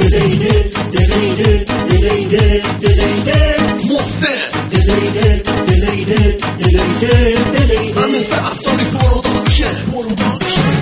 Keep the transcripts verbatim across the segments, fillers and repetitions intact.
دلیده دلیده دلیده دلیده محسن دلیده دلیده دلیده دلیده همین ساعتاری پروداکشن پروداکشن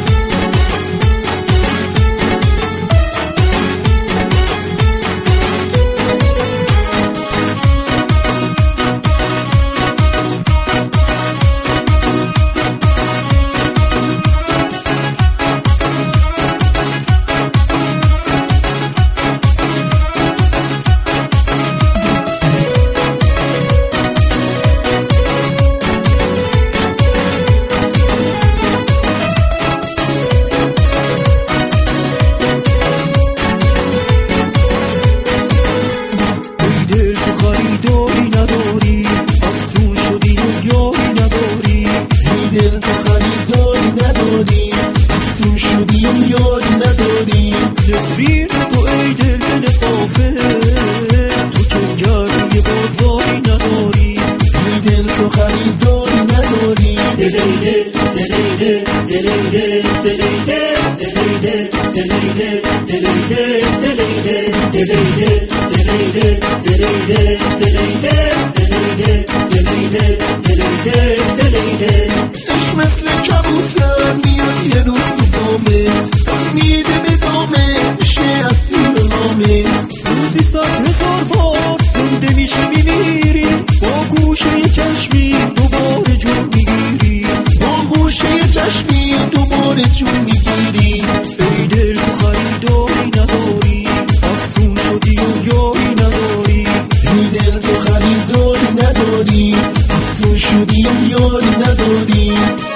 اش مثل کبوتر میاد یه روز تو دامه تا میده به دامه میشه اسیر نامت روزی صد هزار بار زنده میشی میمیری با گوشه چشمی دوباره جون میگیری با گوشه چشمی دوباره جون میگیری ای دل تو خریداری نداری افسون شدی و یاری نداری ای دل تو خریداری نداری افسون شدی و یاری نداری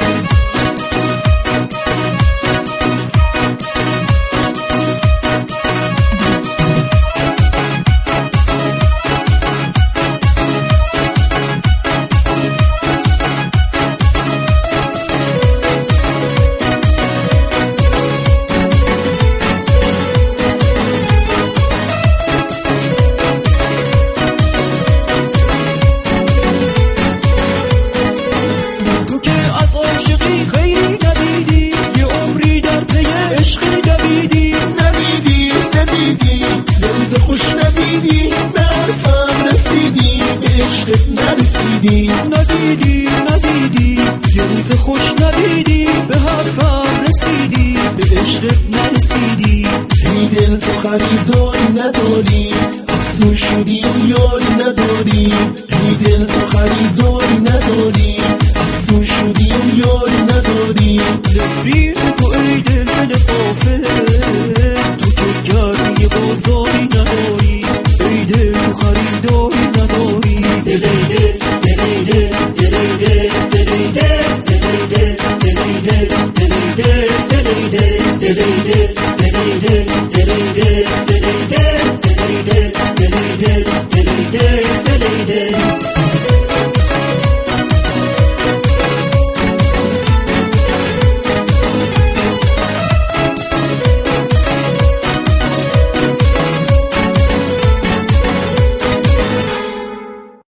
ندیدی ندیدی ندیدی یه روز خوش ندیدی به حرفم رسیدی به عشقت نرسیدی ای دل تو خریداری نداری افسون شدی